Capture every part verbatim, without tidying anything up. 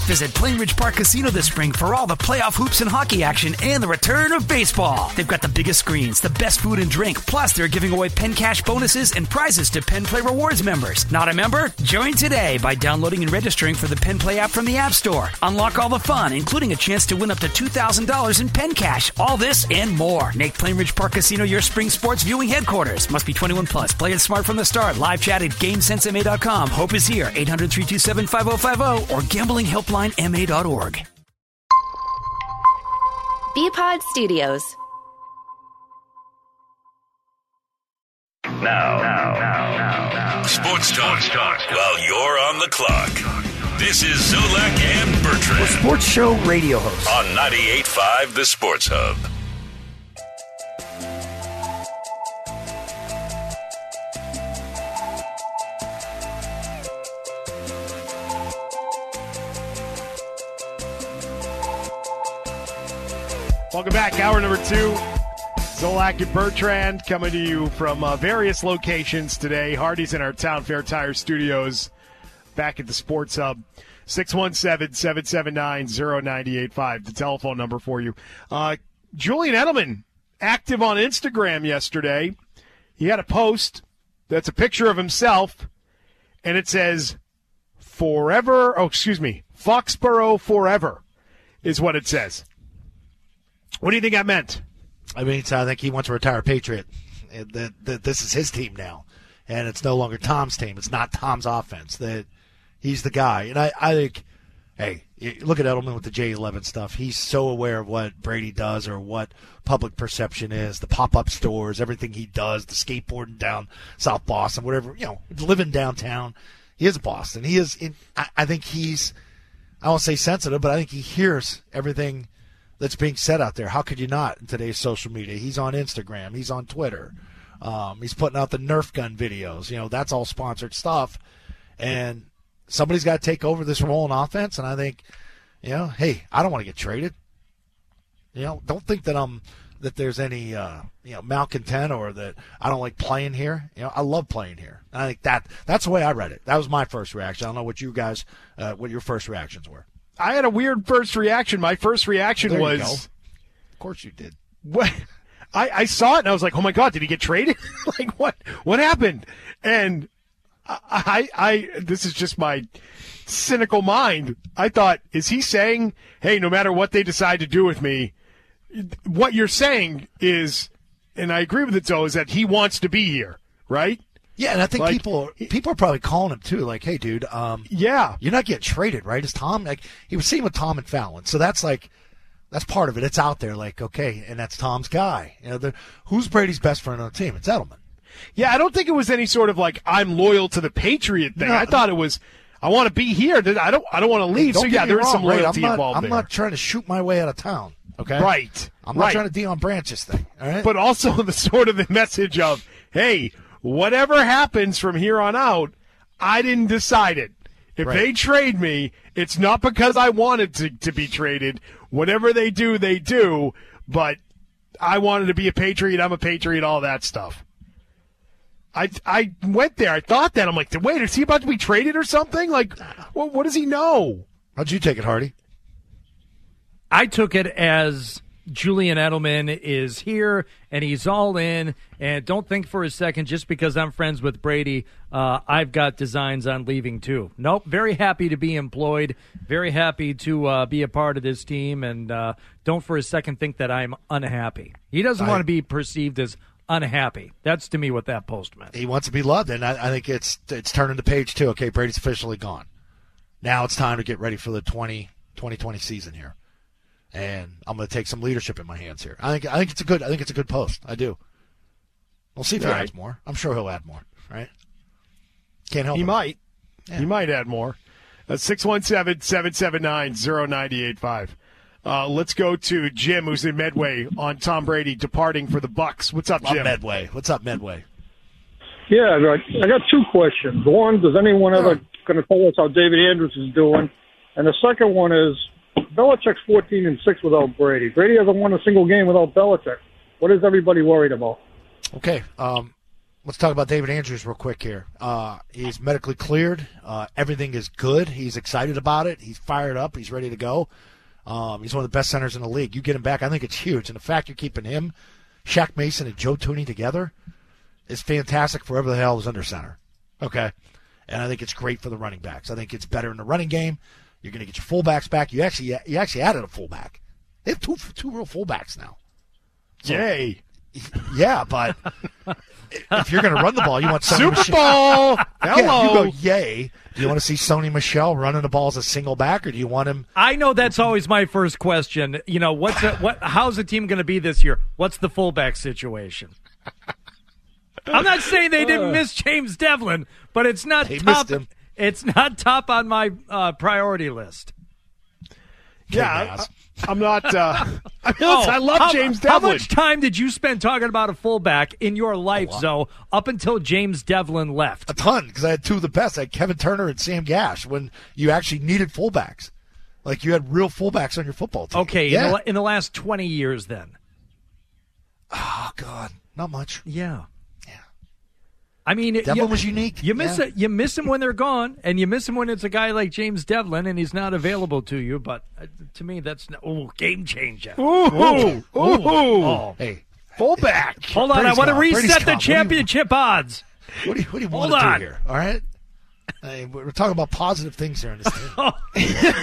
Visit Plainridge Park Casino this spring for all the playoff hoops and hockey action and the return of baseball. They've got the biggest screens, the best food and drink, plus they're giving away Penn Cash bonuses and prizes to Penn Play Rewards members. Not a member? Join today by downloading and registering for the Penn Play app from the App Store. Unlock all the fun, including a chance to win up to two thousand dollars in Penn Cash. All this and more. Make Plainridge Park Casino your spring sports viewing headquarters. Must be twenty-one plus. Play it smart from the start. Live chat at GameSense M A dot com. Hope is here. eight hundred, three two seven, five oh five oh or gambling helpline M A dot org. B-Pod Studios. Now, now, now, now, now. Sports talk, Sports talk while you're on the clock. This is Zolak and Bertrand. The Sports Show radio host. On ninety-eight point five The Sports Hub. Welcome back. Hour number two. Zolak and Bertrand coming to you from uh, various locations today. Hardy's in our Town Fair Tire Studios back at the Sports Hub. six one seven, seven seven nine, zero nine eight five, the telephone number for you. Uh, Julian Edelman, active on Instagram yesterday. He had a post that's a picture of himself, and it says, forever, oh, excuse me, Foxborough forever is what it says. What do you think that meant? I mean, I think he wants to retire a Patriot. That, that this is his team now, and it's no longer Tom's team. It's not Tom's offense. That he's the guy. And I, I think, hey, look at Edelman with the J eleven stuff. He's so aware of what Brady does or what public perception is, the pop-up stores, everything he does, the skateboarding down South Boston, whatever, you know, living downtown. He is Boston. He is, in, I, I think he's, I won't say sensitive, but I think he hears everything that's being said out there. How could you not in today's social media? He's on Instagram. He's on Twitter. Um, he's putting out the Nerf gun videos. You know, that's all sponsored stuff. And somebody's got to take over this role in offense. And I think, you know, hey, I don't want to get traded. You know, don't think that I'm that there's any uh, you know malcontent or that I don't like playing here. You know, I love playing here. And I think that that's the way I read it. That was my first reaction. I don't know what you guys, uh, what your first reactions were. I had a weird first reaction. My first reaction there was, you go. Of course you did. What? I, I saw it and I was like, oh my God, did he get traded? Like what? What happened? And I, I, I, this is just my cynical mind. I thought, is he saying, hey, no matter what they decide to do with me, what you're saying is, and I agree with it, Zoe, is that he wants to be here, right? Yeah, and I think like, people people are probably calling him too, like, "Hey, dude, um, yeah, you're not getting traded, right?" Is Tom like he was seen with Tom and Fallon, so that's like that's part of it. It's out there, like, okay, and that's Tom's guy. You know, the, who's Brady's best friend on the team? It's Edelman. Yeah, I don't think it was any sort of like I'm loyal to the Patriot thing. No, I thought it was I want to be here. I don't I don't want to leave. So yeah, there is some loyalty right? I'm not, involved I'm there. not trying to shoot my way out of town. Okay, right. I'm not right. trying to Deion Branches thing. All right, but also the sort of the message of, hey, whatever happens from here on out, I didn't decide it. If right. they trade me, it's not because I wanted to, to be traded. Whatever they do, they do. But I wanted to be a Patriot. I'm a Patriot, all that stuff. I I went there. I thought that. I'm like, wait, is he about to be traded or something? Like, well, what does he know? How'd you take it, Hardy? I took it as Julian Edelman is here, and he's all in. And don't think for a second, just because I'm friends with Brady, uh, I've got designs on leaving too. Nope, very happy to be employed, very happy to uh, be a part of this team, and uh, don't for a second think that I'm unhappy. He doesn't I, want to be perceived as unhappy. That's, to me, what that post meant. He wants to be loved, and I, I think it's it's turning the page, too. Okay, Brady's officially gone. Now it's time to get ready for the twenty twenty season here. And I'm going to take some leadership in my hands here. I think I think it's a good I think it's a good post. I do. We'll see if he right. adds more. I'm sure he'll add more. Right? Can't help. He him. might. Yeah. He might add more. Uh, six one seven, seven seven nine, zero nine eight five. Uh, let's go to Jim, who's in Medway on Tom Brady departing for the Bucs. What's up, Jim? I'm Medway. What's up, Medway? Yeah, I got two questions. One, does anyone ever going to tell us how David Andrews is doing? And the second one is, Belichick's fourteen and six without Brady. Brady hasn't won a single game without Belichick. What is everybody worried about? Okay. Um, let's talk about David Andrews real quick here. Uh, he's medically cleared. Uh, everything is good. He's excited about it. He's fired up. He's ready to go. Um, he's one of the best centers in the league. You get him back, I think it's huge. And the fact you're keeping him, Shaq Mason, and Joe Thuney together is fantastic for whoever the hell is under center. Okay? And I think it's great for the running backs. I think it's better in the running game. You're going to get your fullbacks back. You actually you actually added a fullback. They have two two real fullbacks now. So, Yay. Yeah, but if you're going to run the ball, you want Sony Super Michel. Bowl. Yeah, Hello. you go, yay. Do you want to see Sony Michel running the ball as a single back, or do you want him? I know that's always my first question. You know, what's a, what? How's the team going to be this year? What's the fullback situation? I'm not saying they didn't miss James Devlin, but it's not They top. missed him. It's not top on my uh, priority list. Yeah, I, I'm not. Uh, I, mean, Oh, I love how, James How Devlin. much time did you spend talking about a fullback in your life, Zoe, up until James Devlin left? A ton, because I had two of the best. I had Kevin Turner and Sam Gash when you actually needed fullbacks. Like, you had real fullbacks on your football team. Okay, yeah. in, the, in the last twenty years, then. Oh, God. Not much. Yeah. Yeah. I mean, Devlin you, was unique. You miss Yeah. it. You miss him when they're gone, and you miss him when it's a guy like James Devlin and he's not available to you. But uh, to me, that's no, oh, game changer. Ooh, ooh, ooh. Oh. Hey, Fullback. Hold on, Brady's I want to gone. Brady's reset the gone. What do you- championship odds. what do you, what do you Hold want to on. do here? All right? Hey, we're talking about positive things here in this team.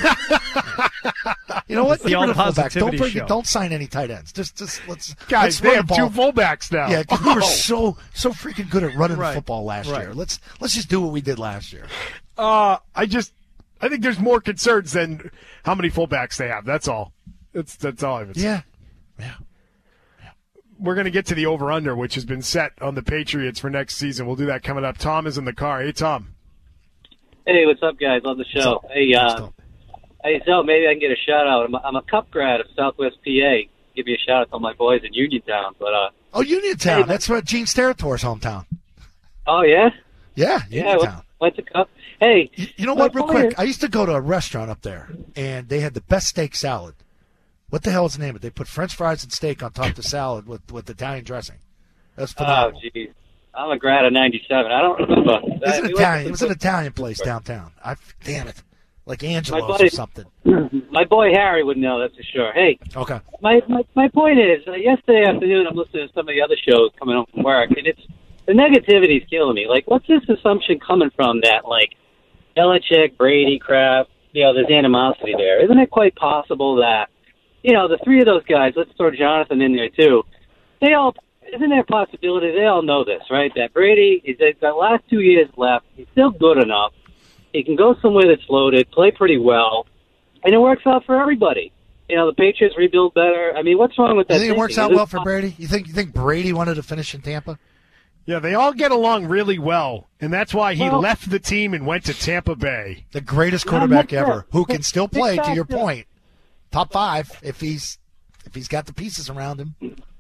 You know what? It's the Get rid all of fullbacks. Don't positivity bring, show. don't sign any tight ends. Just, just let's Guys, let's they run have the two ball. fullbacks now. Yeah, because we were Oh. so so freaking good at running Right. the football last Right. year. Let's let's just do what we did last year. Uh, I just, I think there's more concerns than how many fullbacks they have. That's all. That's that's all I would say. Yeah, yeah. We're going to get to the over-under, which has been set on the Patriots for next season. We'll do that coming up. Tom is in the car. Hey, Tom. Hey, what's up, guys? Love the show. up? Hey, What's uh, up? hey, so maybe I can get a shout out. I'm a, I'm a Cup grad of Southwest P A. Give me a shout out to all my boys in Uniontown. But uh, Oh, Uniontown. Hey, That's what Gene Steratore hometown. oh yeah, Yeah, yeah, Uniontown. went, went to Cup. Hey, You, you know my what? Real point quick, is- I used to go to a restaurant up there, and they had the best steak salad. What the hell is the name of it? They put French fries and steak on top of the salad with with Italian dressing. That's Oh, phenomenal. geez. I'm a grad of ninety-seven. I don't remember. It was an We went Italian. to It was some- an Italian place downtown. I damn it, like Angelo's buddy- or something. My boy Harry would know, that's for sure. Hey, Okay. my my, my point is, uh, yesterday afternoon I'm listening to some of the other shows coming home from work, and it's the negativity is killing me. Like, what's this assumption coming from that, like, Belichick, Brady, Kraft, you know, there's animosity there? Isn't it quite possible that, you know, the three of those guys, let's throw Jonathan in there too, they all, isn't there a possibility, they all know this, right, that Brady, he's got the last two years left, he's still good enough, he can go somewhere that's loaded, play pretty well, and it works out for everybody. You know, the Patriots rebuild better. I mean, what's wrong with that? You think it works thinking? out Is well it- for Brady? You think you think Brady wanted to finish in Tampa? Yeah, they all get along really well, and that's why he Well- left the team and went to Tampa Bay. The greatest Yeah, quarterback that's ever, it. who can still play. To your Exactly. point, top five if he's if he's got the pieces around him.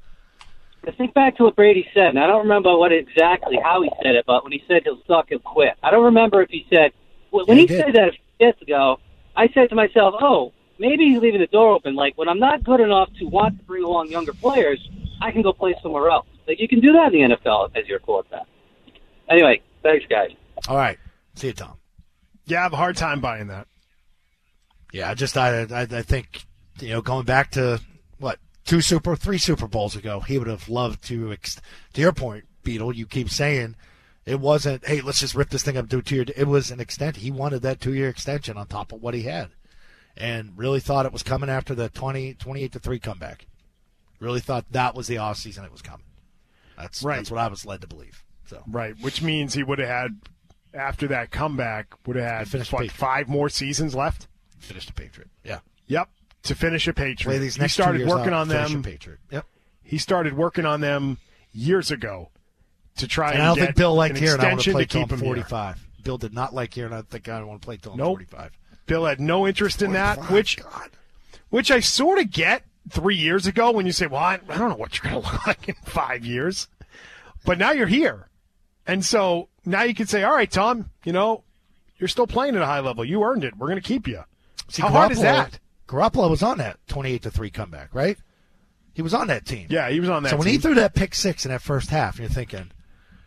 I think back to what Brady said, and I don't remember what exactly how he said it, but when he said he'll suck, he'll quit. I don't remember if he said when Yeah, he, he did. said that a few years ago. I said to myself, "Oh, maybe he's leaving the door open. Like when I'm not good enough to want to bring along younger players, I can go play somewhere else. Like you can do that in the N F L as your quarterback." Anyway, thanks, guys. All right, see you, Tom. Yeah, I have a hard time buying that. Yeah, I just I I, I think you know going back to what two Super three Super Bowls ago, he would have loved to. Ex- to your point, Beetle, you keep saying it wasn't. Hey, let's just rip this thing up to a two year. It was an extent. He wanted that two year extension on top of what he had, and really thought it was coming after the twenty, twenty-eight to three comeback. Really thought that was the off season it was coming. That's Right. That's what I was led to believe. So Right, which means he would have had, after that comeback, would have had Finished what, Patriot. five more seasons left? finish the Patriot. Yeah. Yep, to finish a Patriot. Play these he next started two years working out, on finish them. a Patriot. Yep. He started working on them years ago to try and, And I don't get think Bill liked an hearing I want to extension play to till keep I'm him here. forty-five. Bill did not like hearing I think I want to play till I'm Nope. forty-five. Bill had no interest in that, forty-five, which God. which I sort of get three years ago when you say, well, I, I don't know what you're going to look like in five years. But now you're here. And so now you can say, all right, Tom, you know, you're still playing at a high level. You earned it. We're going to keep you. See, How hard is Garoppolo- that? Garoppolo was on that twenty-eight to three comeback, right? He was on that team. Yeah, he was on that So when team. he threw that pick six in that first half, you're thinking,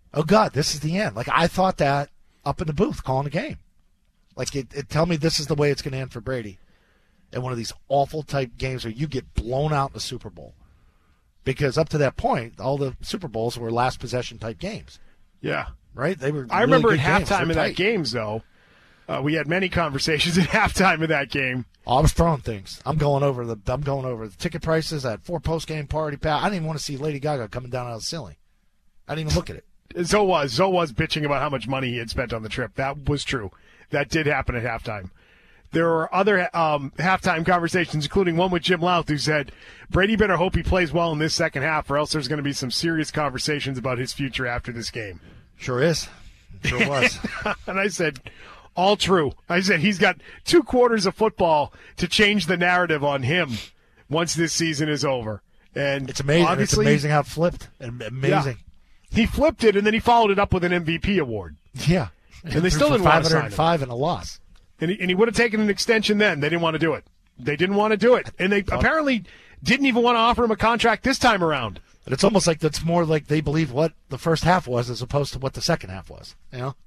oh, God, this is the end. Like, I thought that up in the booth calling the game. Like, it, it tell me this is the way it's going to end for Brady in one of these awful type games where you get blown out in the Super Bowl. Because up to that point, all the Super Bowls were last possession type games. Yeah. Right? They were. I really remember good at games. halftime They're of tight. that games, though, uh, we had many conversations at halftime of that game. Oh, I was throwing things. I'm going over the. I'm going over the ticket prices. I had four post game party. I didn't even want to see Lady Gaga coming down out of the ceiling. I didn't even look at it. Zoe was. Zoe was bitching about how much money he had spent on the trip. That was true. That did happen at halftime. There were other um, halftime conversations, including one with Jim Louth, who said, Brady better hope he plays well in this second half, or else there's going to be some serious conversations about his future after this game. Sure is. Sure was. And I said, all true. I said, he's got two quarters of football to change the narrative on him once this season is over. And It's amazing. It's obviously, amazing how it flipped. Amazing. Yeah. He flipped it, and then he followed it up with an M V P award. Yeah. And they still didn't want to sign him. five hundred five and a loss. And he, and he would have taken an extension then. They didn't want to do it. They didn't want to do it. And they apparently didn't even want to offer him a contract this time around. But it's almost like that's more like they believe what the first half was as opposed to what the second half was. You know?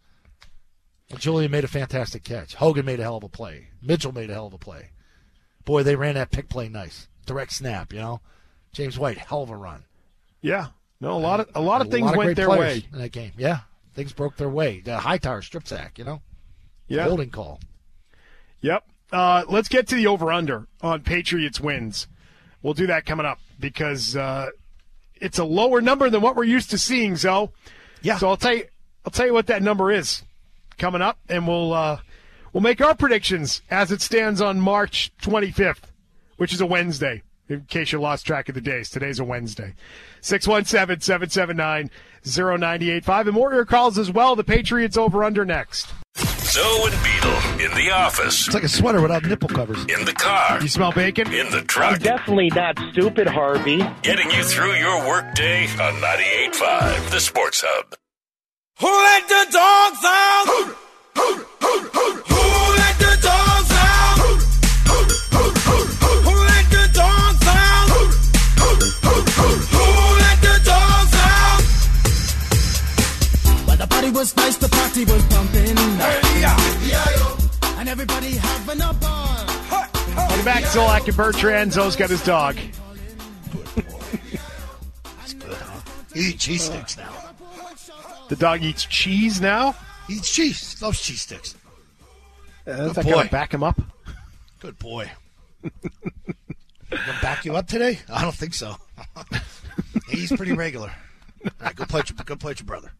Well, Julian made a fantastic catch. Hogan made a hell of a play. Mitchell made a hell of a play. Boy, they ran that pick play nice. Direct snap, you know? James White, hell of a run. Yeah. No, a lot of a lot of a things lot of went great their players way. in that game. Yeah. Things broke their way. The Hightower strip sack, you know? Yeah. Holding call. Yep. Uh, let's get to the over-under on Patriots wins. We'll do that coming up because uh, it's a lower number than what we're used to seeing, Zoe. Yeah. So I'll tell you, I'll tell you what that number is coming up, and we'll uh, we'll make our predictions as it stands on March twenty-fifth, which is a Wednesday. In case you lost track of the days, today's a Wednesday. six one seven, seven seven nine, zero nine eight five. And more of your calls as well. The Patriots over-under next. Zoe and Beetle in the office. It's like a sweater without nipple covers. In the car. You smell bacon? In the truck. Definitely not stupid, Harvey. Getting you through your workday on ninety-eight point five, the Sports Hub. Who let the dogs out? Who, who, who, who, who let the dogs out? Who, who, who, who, who, who let the dogs out? Who, who, who, who, who let the dogs out? Well, the party was nice, the party was pumping. Hey, yeah, yeah, yo. And everybody having a ball. Welcome back, Zolak and Bertrand. Zoe's got his dog. That's good, huh? He eats cheese sticks now. The dog eats cheese now? He eats cheese. He loves cheese sticks. Uh, Good that boy. gonna back him up? Good boy. Gonna back you up today? I don't think so. He's pretty regular. All right, go play, your, go play with your brother.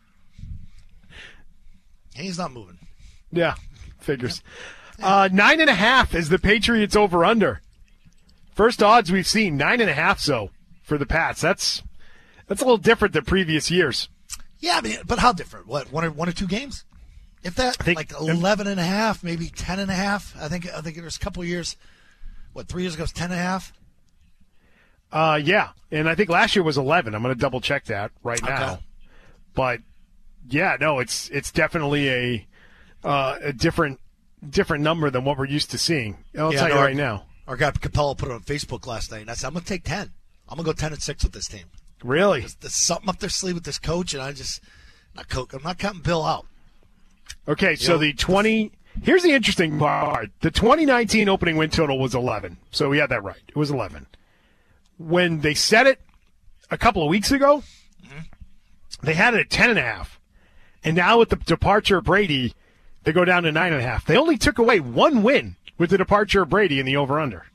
He's not moving. Yeah, figures. Uh, nine and a half is the Patriots over under. First odds we've seen, nine and a half so for the Pats. That's that's a little different than previous years. Yeah, I mean, but how different? What, one or one or two games? If that, I think- like eleven and a half, maybe ten and a half. I think I think there's a couple of years. What, three years ago it was ten and a half? Uh, yeah, and I think last year was eleven. I'm going to double check that right now. Okay. But yeah, no, it's it's definitely a uh, a different different number than what we're used to seeing. I'll Yeah, tell no, you our- right now. Our guy Capella put it on Facebook last night, and I said, I'm going to take ten. I'm going to go ten and six with this team. Really? There's, there's something up their sleeve with this coach, and I just not coach. I'm not counting Bill out. Okay, so know, the twenty. Here's the interesting part. The twenty nineteen opening win total was eleven. So we had that right. It was eleven. When they said it a couple of weeks ago, mm-hmm. they had it at ten and a half. And now with the departure of Brady, they go down to nine and a half. They only took away one win with the departure of Brady in the over-under.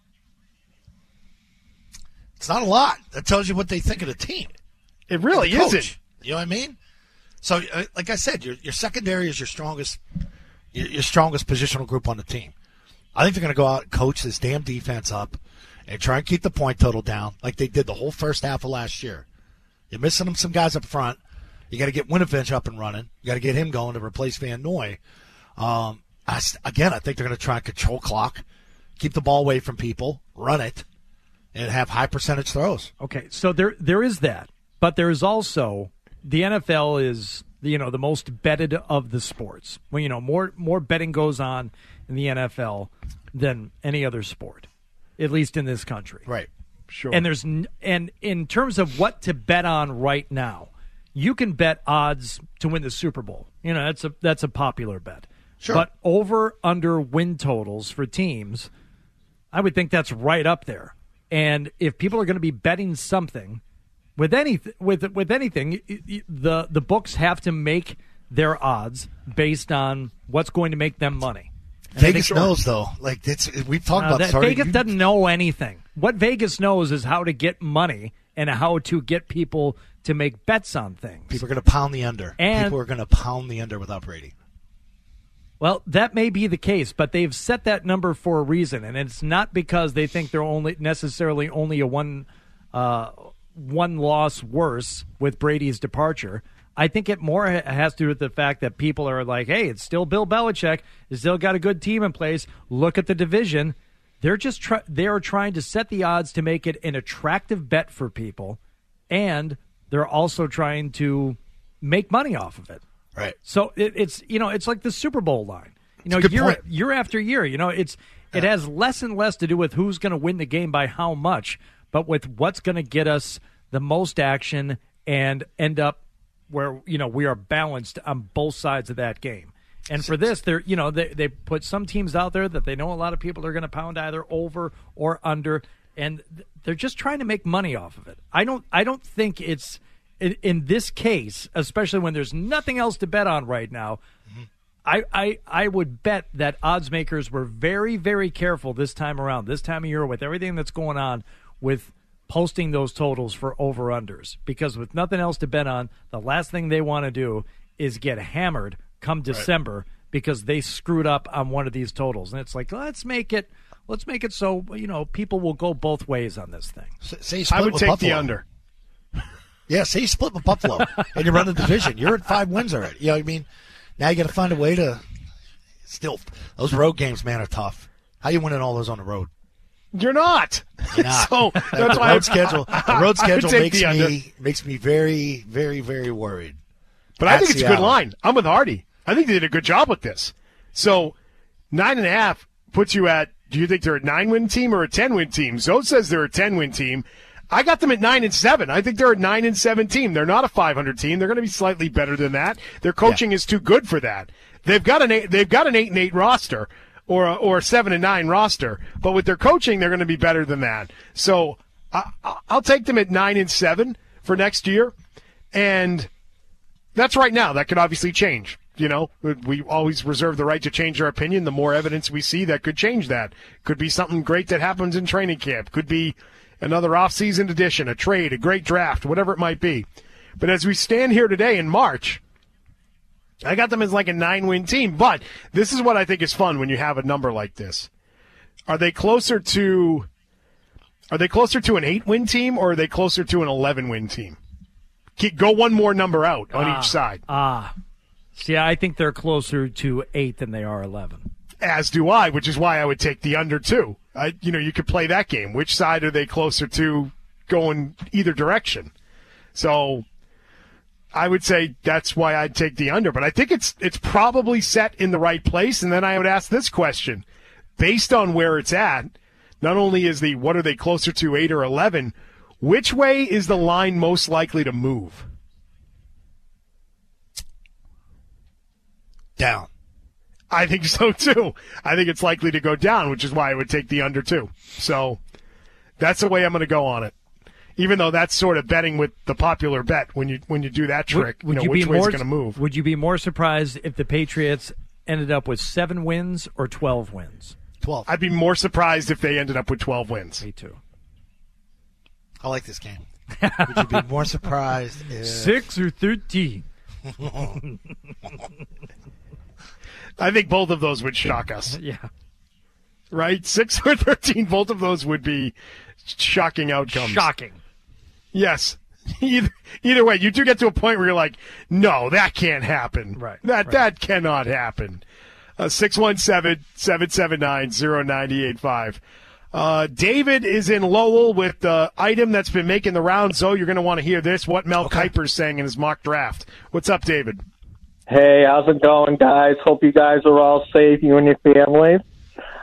It's not a lot. That tells you what they think of the team. It really The coach. isn't. You know what I mean? So, uh, like I said, your your secondary is your strongest, your, your strongest positional group on the team. I think they're going to go out and coach this damn defense up and try and keep the point total down like they did the whole first half of last year. You're missing them some guys up front. You got to get Winovich up and running. You got to get him going to replace Van Noy. Um, I, again, I think they're going to try and control clock, keep the ball away from people, run it, and have high percentage throws. Okay, so there there is that, but there is also the N F L is you know the most betted of the sports. Well, you know more more betting goes on in the N F L than any other sport, at least in this country. Right. Sure. And there's n- and in terms of what to bet on right now, you can bet odds to win the Super Bowl. You know, that's a that's a popular bet. Sure. But over under win totals for teams, I would think that's right up there. And if people are going to be betting something with any with with anything, the the books have to make their odds based on what's going to make them money. And Vegas knows, though. Like it's, we've talked uh, about that, this already. Vegas You- doesn't know anything. What Vegas knows is how to get money and how to get people to make bets on things. People are going to pound the under. And- People are going to pound the under without Brady. Well, that may be the case, but they've set that number for a reason, and it's not because they think they're only necessarily only a one uh, one loss worse with Brady's departure. I think it more ha- has to do with the fact that people are like, hey, it's still Bill Belichick. He's still got a good team in place. Look at the division. They're just try- they are trying to set the odds to make it an attractive bet for people, and they're also trying to make money off of it. Right. So it, it's you know it's like the Super Bowl line. You know, It's a good year point. year after year. You know, it's it has less and less to do with who's going to win the game by how much, but with what's going to get us the most action and end up where you know we are balanced on both sides of that game. And for this, they're you know they they put some teams out there that they know a lot of people are going to pound either over or under, and they're just trying to make money off of it. I don't I don't think it's. In, in this case, especially when there's nothing else to bet on right now, mm-hmm. I, I I would bet that odds makers were very, very careful this time around, this time of year, with everything that's going on with posting those totals for over-unders. Because with nothing else to bet on, the last thing they want to do is get hammered come December right. because they screwed up on one of these totals. And it's like, let's make it let's make it so, you know, people will go both ways on this thing. Say split I would with take Buffalo. the under. Yeah, say you split with Buffalo and you run the division. You're at five wins already. You know what I mean? Now you got to find a way to still – those road games, man, are tough. How you winning all those on the road? You're not. You're not. So the that's road why schedule, the road schedule take makes the under. me makes me very, very, very worried. But At I think it's a good Seattle. line. I'm with Hardy. I think they did a good job with this. So nine and a half puts you at – do you think they're a nine-win team or a ten-win team? Zoe says they're a ten-win team. I got them at nine and seven. I think they're a nine and seven team. They're not a five hundred team. They're going to be slightly better than that. Their coaching yeah. is too good for that. They've got an eight, they've got an eight and eight roster, or a, or a seven and nine roster. But with their coaching, they're going to be better than that. So I, I'll take them at nine and seven for next year, and that's right now. That could obviously change. You know, we always reserve the right to change our opinion. The more evidence we see, that could change that. Could be something great that happens in training camp. Could be another off-season addition, a trade, a great draft, whatever it might be. But as we stand here today in March, I got them as like a nine-win team. But this is what I think is fun when you have a number like this. Are they closer to are they closer to an eight-win team, or are they closer to an eleven-win team? Keep, go one more number out on ah, each side. Ah. See, I think they're closer to eight than they are eleven. As do I, which is why I would take the under two. I, you know, you could play that game. Which side are they closer to going either direction? So I would say that's why I'd take the under. But I think it's it's probably set in the right place. And then I would ask this question. Based on where it's at, not only is the what are they closer to, eight or eleven, which way is the line most likely to move? Down. I think so, too. I think it's likely to go down, which is why I would take the under, too. So that's the way I'm going to go on it. Even though that's sort of betting with the popular bet when you when you do that trick, would, would you know, you which be way more, it's going to move. Would you be more surprised if the Patriots ended up with seven wins or twelve wins? twelve. I'd be more surprised if they ended up with twelve wins. Me too. I like this game. Would you be more surprised if... Six or thirteen? I think both of those would shock us. Yeah. Right? Six or thirteen, both of those would be shocking outcomes. Shocking. Yes. Either, either way, you do get to a point where you're like, no, that can't happen. Right. That right. that cannot happen. Uh, six one seven, seven seven nine, zero nine eight five. Uh, David is in Lowell with the item that's been making the rounds. So you're going to want to hear this, what Mel okay. Kiper's saying in his mock draft. What's up, David? Hey, how's it going, guys? Hope you guys are all safe, you and your families.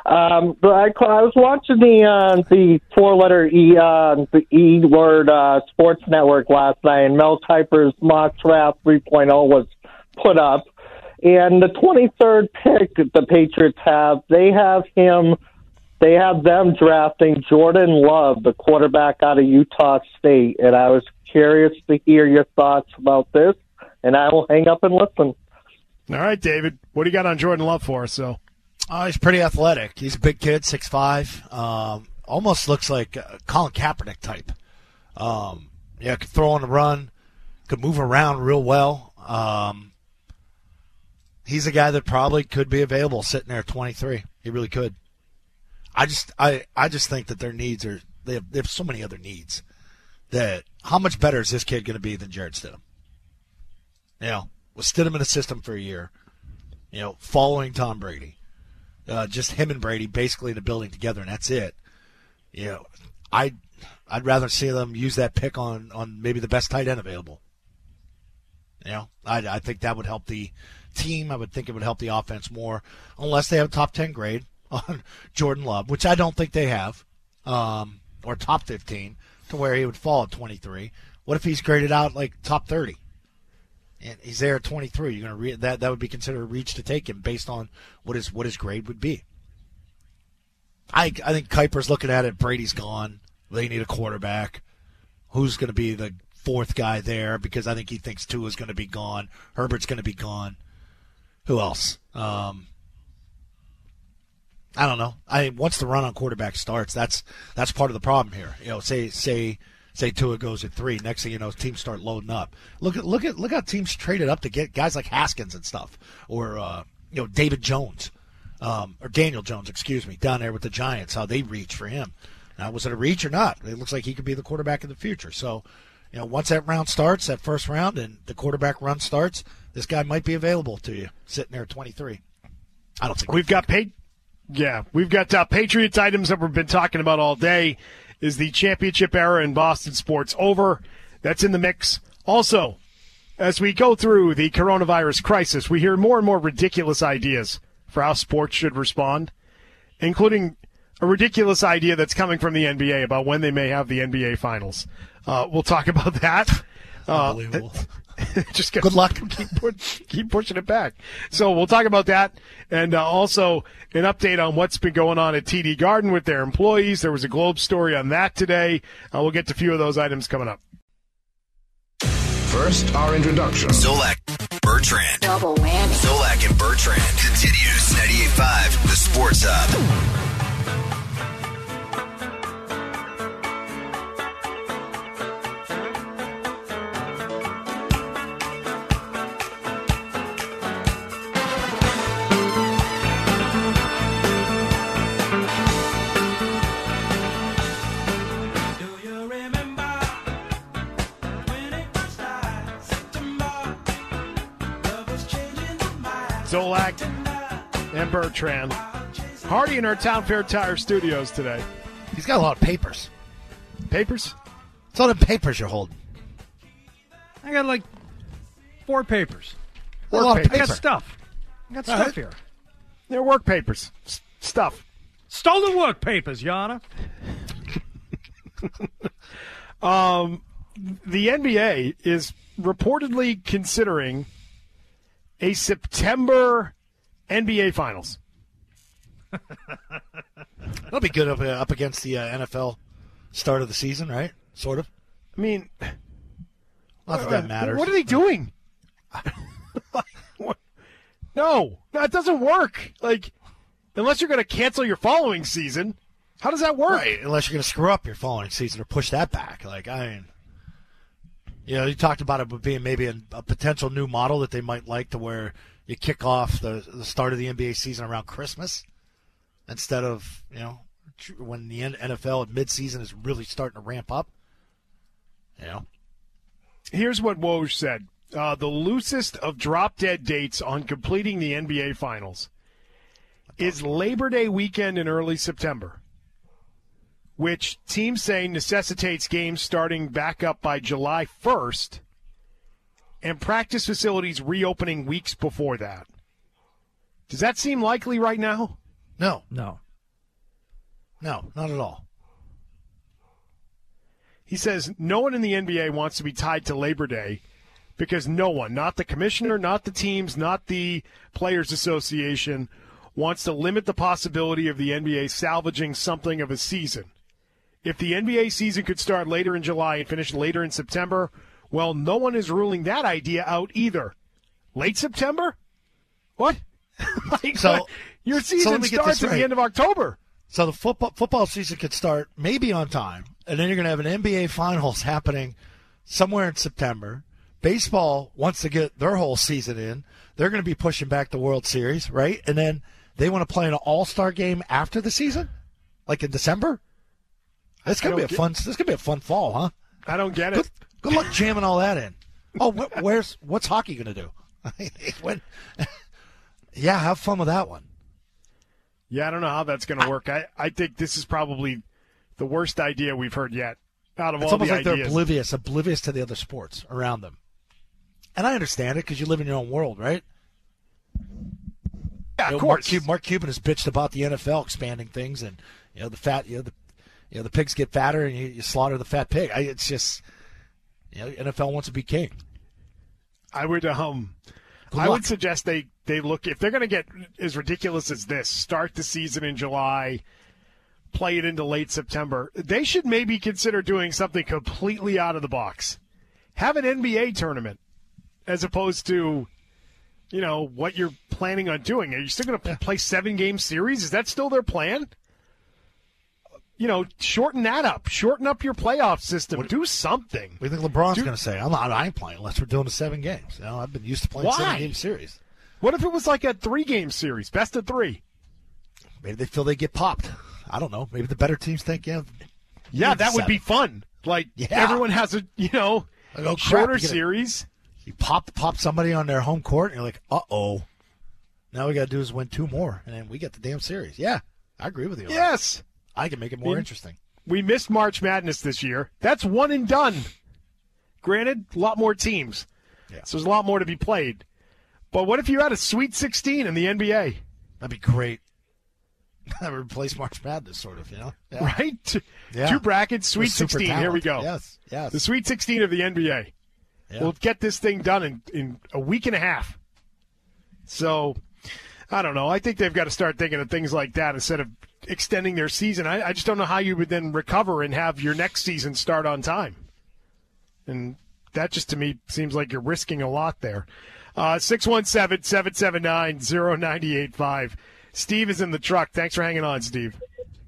Um, but I, I was watching the uh, the four letter E uh, the E word uh, sports network last night, and Mel Kiper's mock draft three point oh was put up, and the twenty-third pick that the Patriots have, they have him. They have them drafting Jordan Love, the quarterback out of Utah State, and I was curious to hear your thoughts about this, and I will hang up and listen. All right, David, what do you got on Jordan Love for us? So, oh, he's pretty athletic. He's a big kid, six five. Um, almost looks like a Colin Kaepernick type. Um, yeah, could throw on the run, could move around real well. Um, he's a guy that probably could be available sitting there at twenty-three. He really could. I just, I, I just think that their needs are they have, they have so many other needs. That how much better is this kid going to be than Jarrett Stidham? You know, with Stidham in the system for a year, you know, following Tom Brady, uh, just him and Brady basically in the building together, and that's it. You know, I, I'd rather see them use that pick on, on maybe the best tight end available. You know, I, I think that would help the team. I would think it would help the offense more, unless they have a top ten grade on Jordan Love, which I don't think they have, um, or top fifteen, to where he would fall at twenty-three. What if he's graded out like top thirty? And he's there at twenty-three. You're gonna re- that that would be considered a reach to take him based on what his what his grade would be. I I think Kuiper's looking at it. Brady's gone. They need a quarterback. Who's going to be the fourth guy there? Because I think he thinks Tua's going to be gone. Herbert's going to be gone. Who else? Um, I don't know. I once the run on quarterback starts, that's that's part of the problem here. You know, say say. Say Tua goes at three. Next thing you know, teams start loading up. Look at look at look how teams traded up to get guys like Haskins and stuff, or uh, you know David Jones, um, or Daniel Jones, excuse me, down there with the Giants. How they reach for him. Now, was it a reach or not? It looks like he could be the quarterback of the future. So, you know, once that round starts, that first round, and the quarterback run starts, this guy might be available to you, sitting there at twenty-three. I don't think we've got paid. Yeah, we've got uh, Patriots items that we've been talking about all day. Is the championship era in Boston sports over? That's in the mix. Also, as we go through the coronavirus crisis, we hear more and more ridiculous ideas for how sports should respond, including a ridiculous idea that's coming from the N B A about when they may have the N B A finals. Uh, we'll talk about that. Uh, Unbelievable. Just get, good luck. Keep, push, keep pushing it back. So we'll talk about that, and uh, also an update on what's been going on at T D Garden with their employees. There was a Globe story on that today. Uh, we'll get to a few of those items coming up. First, our introduction. Zolak, Bertrand. Double whammy. Zolak and Bertrand. Continues ninety-eight point five, the Sports Hub. Zolak and Bertrand. Hardy in our Town Fair Tire studios today. He's got a lot of papers. Papers? It's all the papers you're holding. I got like four papers. A lot of I paper. got stuff. I got All stuff right. here. They're work papers. S- stuff. Stolen work papers, Your Honor. um, the N B A is reportedly considering a September N B A Finals. That'll be good up, uh, up against the uh, N F L start of the season, right? Sort of. I mean, not that that matters. What are they doing? No, that doesn't work. Like, unless you're going to cancel your following season, how does that work? Right, unless you're going to screw up your following season or push that back. Like, I mean, you know, you talked about it being maybe a, a potential new model that they might like, to where you kick off the, the start of the N B A season around Christmas instead of, you know, when the N F L at midseason is really starting to ramp up. You know, here's what Woj said. Uh, the loosest of drop-dead dates on completing the N B A Finals is Labor Day weekend in early September, which teams say necessitates games starting back up by July first and practice facilities reopening weeks before that. Does that seem likely right now? No. No. No, not at all. He says no one in the N B A wants to be tied to Labor Day because no one, not the commissioner, not the teams, not the Players Association, wants to limit the possibility of the N B A salvaging something of a season. If the N B A season could start later in July and finish later in September, well, no one is ruling that idea out either. Late September? What? like, so what? Your so season let me get starts this at the right. end of October. So the football football season could start maybe on time, and then you're going to have an N B A Finals happening somewhere in September. Baseball wants to get their whole season in. They're going to be pushing back the World Series, right? And then they want to play an All-Star game after the season, like in December. That's going to be a get, fun. This could be a fun fall, huh? I don't get it. Good, good luck jamming all that in. Oh, wh- where's what's hockey going to do? when, yeah, have fun with that one. Yeah, I don't know how that's going to work. I, I think this is probably the worst idea we've heard yet out of it's all almost the like ideas. They're oblivious, oblivious to the other sports around them. And I understand it because you live in your own world, right? Yeah, of you know, course. Mark Cuban, Mark Cuban has bitched about the N F L expanding things, and you know the fat, you know the, you know the pigs get fatter, and you, you slaughter the fat pig. I, it's just, you know, N F L wants to be king. I would, um, Good I luck. would suggest they, they look if they're going to get as ridiculous as this. Start the season in July, play it into late September. They should maybe consider doing something completely out of the box. Have an N B A tournament as opposed to, you know, what you're planning on doing. Are you still going to yeah. play seven-game series? Is that still their plan? You know, shorten that up. Shorten up your playoff system. What, do something. What do you think LeBron's do, going to say? I'm not. I ain't playing unless we're doing the seven games. You know, I've been used to playing why? seven-game series. What if it was like a three-game series, best of three? Maybe they feel they get popped. I don't know. Maybe the better teams think, yeah. Yeah, that seven. would be fun. Like, yeah. everyone has a, you know, like, oh, crap, shorter you series. You pop pop somebody on their home court, and you're like, uh-oh. Now we got to do is win two more, and then we get the damn series. Yeah, I agree with you. Yes. I can make it more we, interesting. We missed March Madness this year. That's one and done. Granted, a lot more teams. Yeah. So there's a lot more to be played. But what if you had a Sweet sixteen in the N B A? That'd be great. That would replace March Madness, sort of, you know? Yeah. Right? Yeah. Two brackets, Sweet sixteen. Talent. Here we go. Yes, yes. The Sweet sixteen of the N B A. Yeah. We'll get this thing done in, in a week and a half. So, I don't know. I think they've got to start thinking of things like that instead of extending their season. I, I just don't know how you would then recover and have your next season start on time. And that just, to me, seems like you're risking a lot there. Uh, six one seven, seven seven nine, zero nine eight five. Steve is in the truck. Thanks for hanging on, Steve.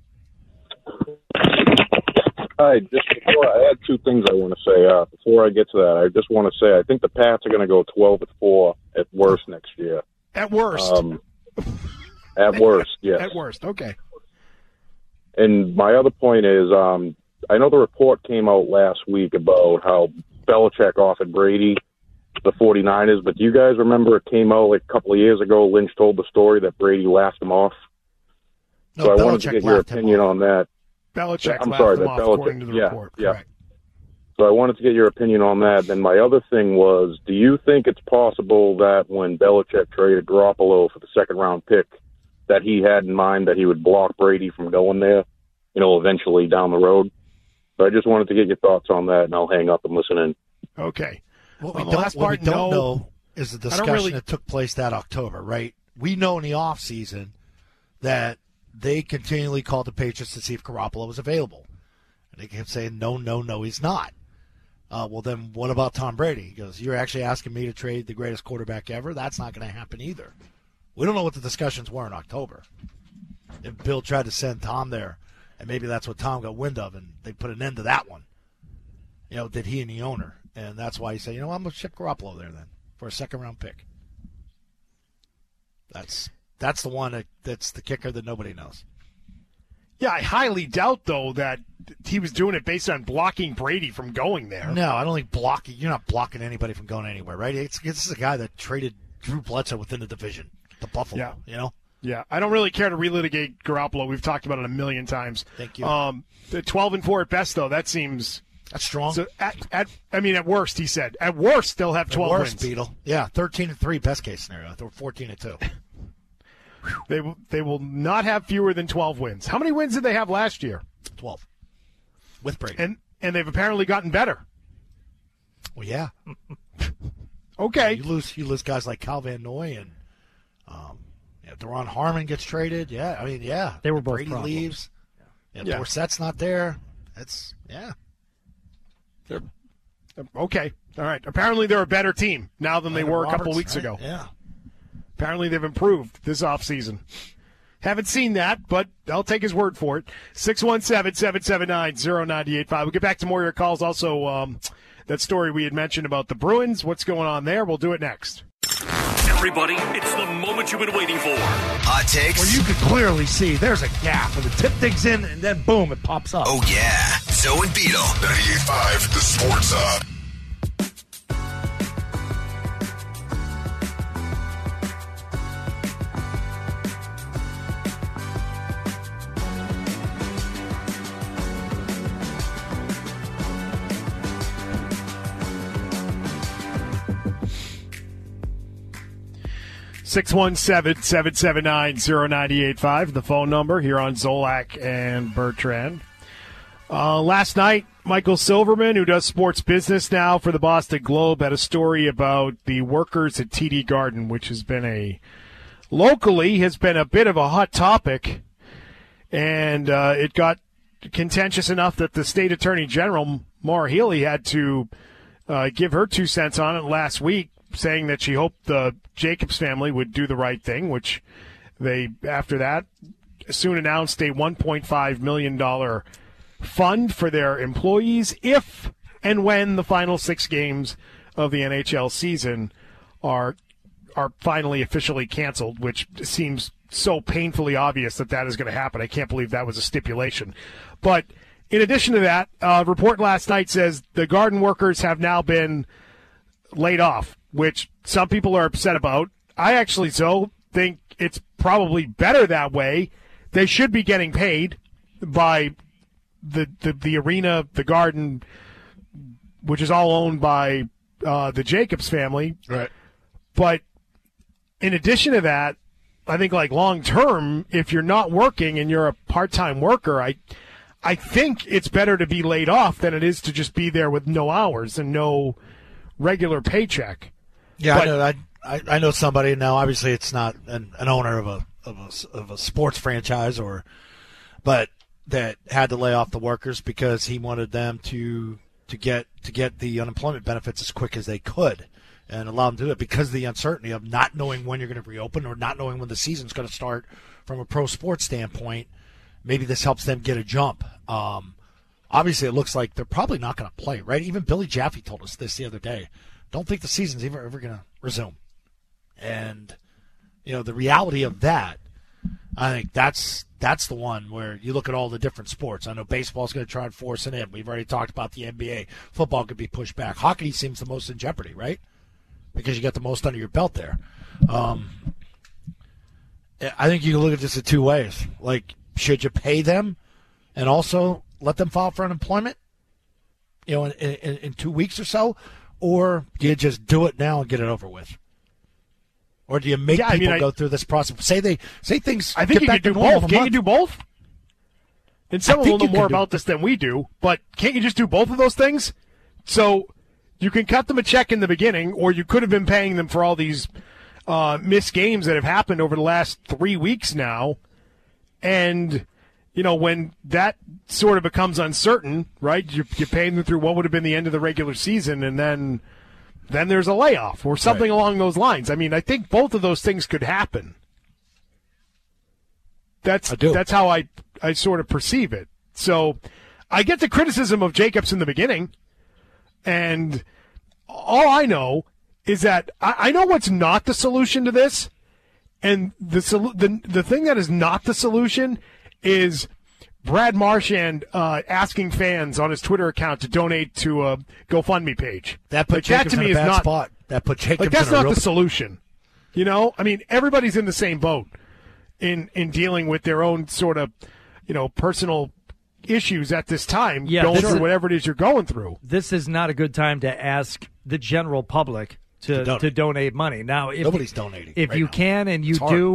Hi, just before I had two things I want to say. Uh, before I get to that, I just want to say I think the Pats are going to go twelve at four at worst next year. At worst. Um, at worst, yes. At worst, okay. And my other point is, um, I know the report came out last week about how Belichick offered Brady the 49ers, but do you guys remember it came out like a couple of years ago? Lynch told the story that Brady laughed him off. No, so I Belichick wanted to get your opinion on that. Belichick I'm laughed sorry, them that off, Belichick, according to the yeah, report. Yeah. Correct. So I wanted to get your opinion on that. Then my other thing was, do you think it's possible that when Belichick traded Garoppolo for the second-round pick, that he had in mind that he would block Brady from going there, you know, eventually down the road? So I just wanted to get your thoughts on that, and I'll hang up and listen in. Okay. What we On the don't, last what we part, don't no. know is the discussion really- that took place that October, right? We know in the offseason that they continually called the Patriots to see if Garoppolo was available. And they kept saying, no, no, no, he's not. Uh, well, then what about Tom Brady? He goes, you're actually asking me to trade the greatest quarterback ever? That's not going to happen either. We don't know what the discussions were in October. If Bill tried to send Tom there, and maybe that's what Tom got wind of, and they put an end to that one. You know, did he and the owner. And that's why he said, you know, I'm going to ship Garoppolo there then for a second-round pick. That's that's the one that, that's the kicker that nobody knows. Yeah, I highly doubt, though, that he was doing it based on blocking Brady from going there. No, I don't think blocking. You're not blocking anybody from going anywhere, right? It's, this is a guy that traded Drew Bledsoe within the division, the Buffalo, Yeah. you know? Yeah, I don't really care to relitigate Garoppolo. We've talked about it a million times. Thank you. Um, the twelve and four at best, though, that seems that's strong. So at, at I mean, at worst, he said. At worst, they'll have twelve at worst, wins. Beetle. Yeah, thirteen and three, best case scenario. Or fourteen and two. They will, they will not have fewer than twelve wins. How many wins did they have last year? twelve. With Brady. And and they've apparently gotten better. Well, yeah. Okay. You lose you lose guys like Cal Van Noy and um, yeah, Deron Harmon gets traded. Yeah, I mean, yeah. They were both Brady problems. leaves. Yeah, Yeah. Dorsett's not there. That's, yeah. They're, okay. All right. Apparently they're a better team now than they Leonard were a couple Roberts, weeks right? ago. Yeah. Apparently they've improved this offseason. Haven't seen that, but I'll take his word for it. six one seven, seven seven nine, zero nine eight five. We'll get back to more of your calls. Also, um, that story we had mentioned about the Bruins. What's going on there? We'll do it next. Everybody, it's the moment you've been waiting for. Hot takes. Where you could clearly see there's a gap where the tip digs in and then boom, it pops up. Oh, yeah. Zoe and Beetle. ninety-eight point five, the Sports Hub. six one seven, seven seven nine, zero nine eight five, the phone number here on Zolak and Bertrand. Uh, last night, Michael Silverman, who does sports business now for the Boston Globe, had a story about the workers at T D Garden, which has been a, locally, has been a bit of a hot topic. And uh, it got contentious enough that the state attorney general, Maura Healey, had to uh, give her two cents on it last week, saying that she hoped the Jacobs family would do the right thing, which they, after that, soon announced a one point five million dollars fund for their employees if and when the final six games of the N H L season are are finally officially canceled, which seems so painfully obvious that that is going to happen. I can't believe that was a stipulation. But in addition to that, a report last night says the garden workers have now been laid off, which some people are upset about. I actually so think it's probably better that way. They should be getting paid by the the, the arena, the garden, which is all owned by uh, the Jacobs family. Right. But in addition to that, I think like long term, if you're not working and you're a part-time worker, I I think it's better to be laid off than it is to just be there with no hours and no regular paycheck. Yeah, But- I know. I, I, I know somebody now. Obviously, it's not an, an owner of a, of a of a sports franchise, or, but that had to lay off the workers because he wanted them to to get to get the unemployment benefits as quick as they could, and allow them to do it because of the uncertainty of not knowing when you're going to reopen or not knowing when the season's going to start. From a pro sports standpoint, maybe this helps them get a jump. Um, obviously, it looks like they're probably not going to play, right? Even Billy Jaffe told us this the other day. Don't think the season's ever ever going to resume. And, you know, the reality of that, I think that's that's the one where you look at all the different sports. I know baseball's going to try and force it in. We've already talked about the N B A. Football could be pushed back. Hockey seems the most in jeopardy, right? Because you got the most under your belt there. Um, I think you can look at this in two ways. Like, should you pay them and also let them file for unemployment, you know, in, in, in two weeks or so? Or do you just do it now and get it over with? Or do you make Yeah, I people mean, I- go through this process? Say they say things. I think get you back can do to normal both. in a Can't you month. do both? And some I will know think you can more do- about this than we do, but can't you just do both of those things? So you can cut them a check in the beginning, or you could have been paying them for all these uh, missed games that have happened over the last three weeks now. And, you know, when that sort of becomes uncertain, right, you're, you're paying them through what would have been the end of the regular season, and then then there's a layoff or something Right. along those lines. I mean, I think both of those things could happen. That's I do. that's how I I sort of perceive it. So I get the criticism of Jacobs in the beginning, and all I know is that I, I know what's not the solution to this, and the solu- the the thing that is not the solution is Brad Marchand uh, asking fans on his Twitter account to donate to a GoFundMe page. That put Like, Jacobs to in me a is bad not spot. That put Jacobs like that's in a not real the solution. You know, I mean, everybody's in the same boat in in dealing with their own sort of, you know, personal issues at this time, Yeah, going this through is- whatever it is you're going through. This is not a good time to ask the general public to, To donate. to donate money. Now, if Nobody's donating If right you now. can and you It's hard. do,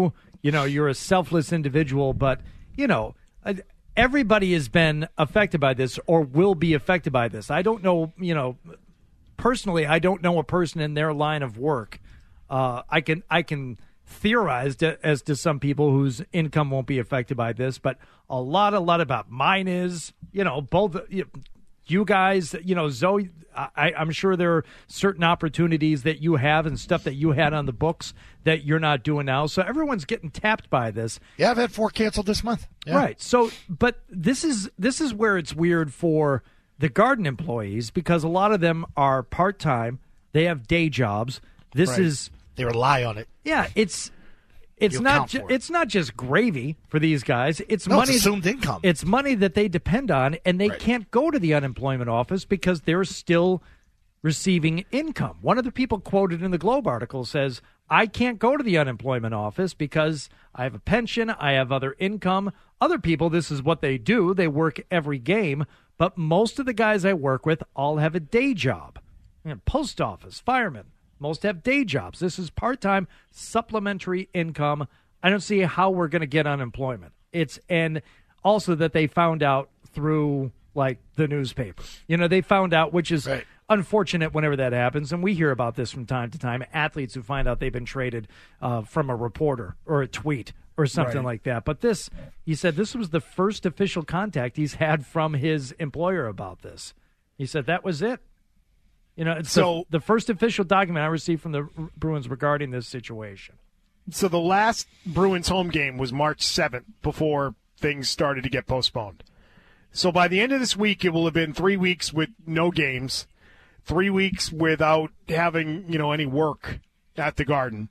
you know, you're a selfless individual, but, you know, everybody has been affected by this or will be affected by this. I don't know, you know, personally, I don't know a person in their line of work. Uh, I can I can theorize to, as to some people whose income won't be affected by this, but a lot, a lot about mine is, you know, both you, you guys, you know, Zoe, I, I'm sure there are certain opportunities that you have and stuff that you had on the books that you're not doing now. So everyone's getting tapped by this. Yeah, I've had four canceled this month. Yeah. Right. So, but this is this is where it's weird for the Garden employees because a lot of them are part-time. They have day jobs. This Right. is They rely on it. yeah. It's it's You not account ju- for it. it's not just gravy for these guys. It's No, it's money. assumed income. It's money that they depend on, and they Right. can't go to the unemployment office because they're still receiving income. One of the people quoted in the Globe article says, "I can't go to the unemployment office because I have a pension, I have other income." Other people, this is what they do. They work every game, but most of the guys I work with all have a day job. You know, post office, firemen. Most have day jobs. This is part-time supplementary income. I don't see how we're going to get unemployment. It's and also that they found out through like the newspaper. You know, they found out, which is Right. unfortunate whenever that happens, and we hear about this from time to time. Athletes who find out they've been traded uh, from a reporter or a tweet or something Right. like that. But this, he said, this was the first official contact he's had from his employer about this. He said that was it. You know, it's So- the, the first official document I received from the Bruins regarding this situation. So the last Bruins home game was March seventh before things started to get postponed. So by the end of this week, it will have been three weeks with no games, three weeks without having, you know, any work at the Garden.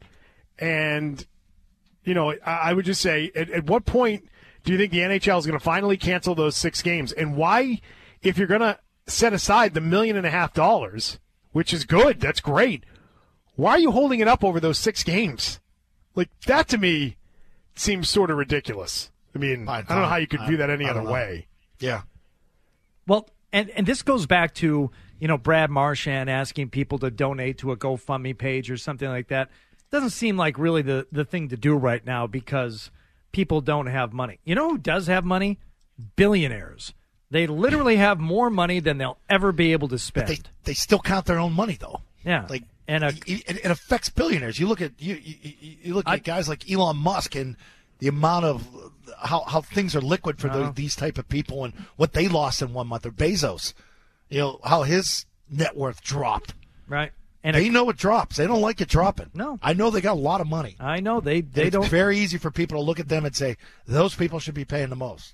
And, you know, I, I would just say, at, at what point do you think the N H L is going to finally cancel those six games? And why, if you're going to set aside the million and a half dollars, which is good, that's great, why are you holding it up over those six games? Like, that to me seems sort of ridiculous. I mean, I, don't know how you could view that any I other don't know. way. Yeah. Well, and, and this goes back to, you know, Brad Marchand asking people to donate to a GoFundMe page or something like that. Doesn't seem like really the, the thing to do right now because people don't have money. You know who does have money? Billionaires. They literally have more money than they'll ever be able to spend. They they still count their own money though. Yeah. Like and a, it, it affects billionaires. You look at you you, you look at I- guys like Elon Musk and the amount of how how things are liquid for Uh-huh. those, these type of people and what they lost in one month. Or Bezos, you know how his net worth dropped. right. And they a, know it drops. They don't like it dropping. No. I know they got a lot of money. I know they, they it's don't. very easy for people to look at them and say those people should be paying the most.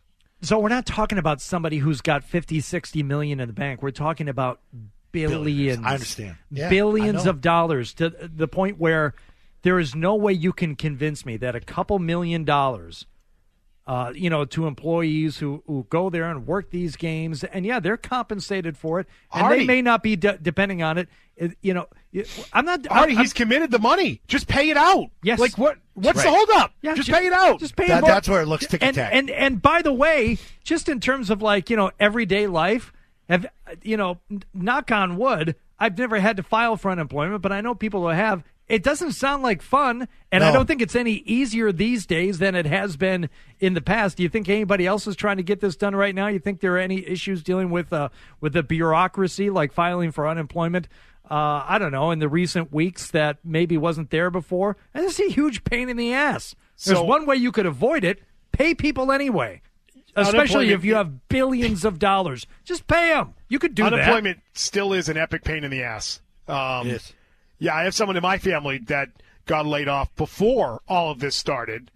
So we're not talking about somebody who's got fifty, sixty million in the bank. We're talking about billions. Billions. I understand. Yeah, billions I know. of dollars to the point where there is no way you can convince me that a couple million dollars, uh, you know, to employees who, who go there and work these games, and yeah, they're compensated for it, and Hardy. they may not be de- depending on it. It- You know, it- I'm not. Artie, I'm, he's committed the money. Just pay it out. Yes. Like, what? what's the Right. holdup? Yeah, just ju- pay it out. Just pay That- it more. that's where it looks ticky and, tack. and and by the way, just in terms of like, you know, everyday life, have you know, n- knock on wood, I've never had to file for unemployment, but I know people who have. It doesn't sound like fun, and I No. don't think it's any easier these days than it has been in the past. Do you think anybody else is trying to get this done right now? You think there are any issues dealing with uh, with the bureaucracy, like filing for unemployment? Uh, I don't know, in the recent weeks that maybe wasn't there before. And it's a huge pain in the ass. There's So- one way you could avoid it: pay people anyway. Especially Unemployment- if you have billions of dollars, just pay them. You could do that. Unemployment still is an epic pain in the ass. Um, Yes. Yeah, I have someone in my family that got laid off before all of this started,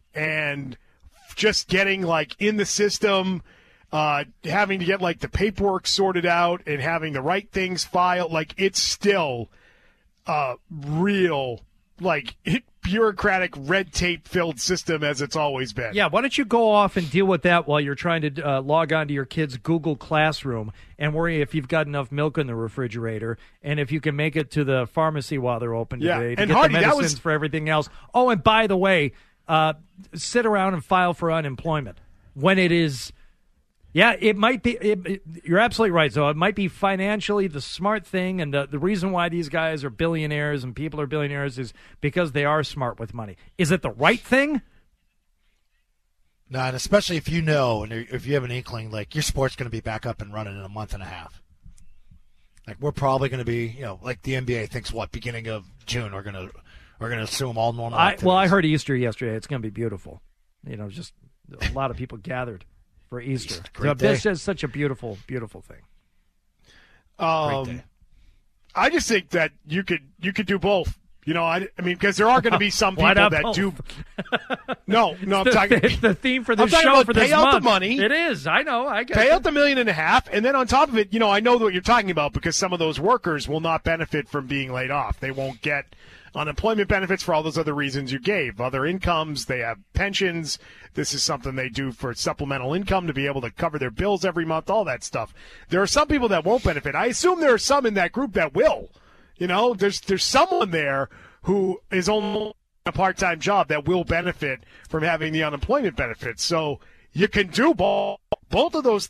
and just getting like in the system, uh, having to get like the paperwork sorted out and having the right things filed. Like, it's still a real like bureaucratic, red tape filled system as it's always been. Yeah, why don't you go off and deal with that while you're trying to uh, log on to your kid's Google Classroom and worry if you've got enough milk in the refrigerator and if you can make it to the pharmacy while they're open Yeah, today to and get Hardy, the that medicines was- for everything else. Oh, and by the way, uh, sit around and file for unemployment when it is Yeah, it might be. It, it, you're absolutely right. So it might be financially the smart thing, and the, the reason why these guys are billionaires and people are billionaires is because they are smart with money. Is it the right thing? No, and especially if you know, and if you have an inkling, like your sport's going to be back up and running in a month and a half. Like we're probably going to be, you know, like the N B A thinks what beginning of June we're going to we're going to assume all normal. I, well, I heard Easter yesterday. It's going to be beautiful. You know, just a lot of people gathered for Easter. So this is such a beautiful, beautiful thing. Um, I just think that you could you could do both. You know, I, I mean, because there are going to be some people that both? do. No, no, I'm the, talking. It's the theme for I'm this talking show about for pay this out month. the money. It is. I know. I get pay it. out the million and a half, and then on top of it, you know, I know what you're talking about because some of those workers will not benefit from being laid off. They won't get unemployment benefits for all those other reasons you gave. Other incomes, they have pensions. This is something they do for supplemental income to be able to cover their bills every month, all that stuff. There are some people that won't benefit. I assume there are some in that group that will. You know, there's there's someone there who is only a part-time job that will benefit from having the unemployment benefits. So you can do both. Both of those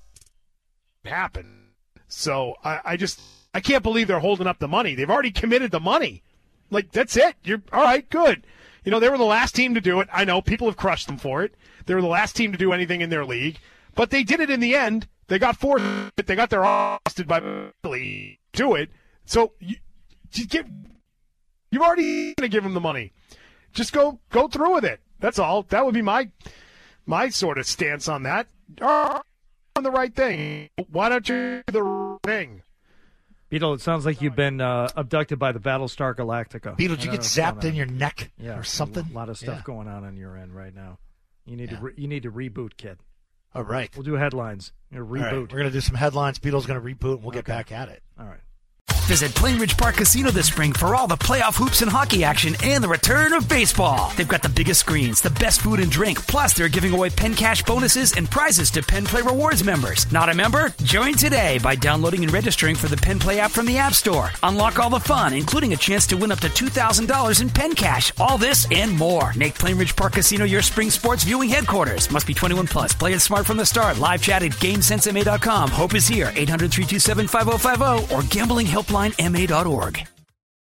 happen. So I, I just I can't believe they're holding up the money. They've already committed the money. Like, that's it. You're all right, good. You know, they were the last team to do it. I know people have crushed them for it. They were the last team to do anything in their league. But they did it in the end. They got forced. They got their ass busted by the league to do it. So you, you get – you've already going to give them the money. Just go go through with it. That's all. That would be my my sort of stance on that. Oh, on the right thing. Why don't you do the right thing? Beetle, it sounds like you've been uh, abducted by the Battlestar Galactica. Beetle, did you get zapped in your neck yeah, or something? A lot of stuff yeah. going on on your end right now. You need yeah. to re- you need to reboot, kid. All right. We'll do headlines. You're reboot. Right. We're going to do some headlines. Beetle's going to reboot, and we'll okay. get back at it. All right. Visit Plainridge Park Casino this spring for all the playoff hoops and hockey action and the return of baseball. They've got the biggest screens, the best food and drink, plus they're giving away Penn Cash bonuses and prizes to Penn Play Rewards members. Not a member? Join today by downloading and registering for the Penn Play app from the App Store. Unlock all the fun, including a chance to win up to two thousand dollars in Penn Cash. All this and more. Make Plainridge Park Casino your spring sports viewing headquarters. Must be twenty-one plus. Play it smart from the start. Live chat at game sense m a dot com. Hope is here. eight hundred, three two seven, five oh five oh or gambling helpline m a dot org.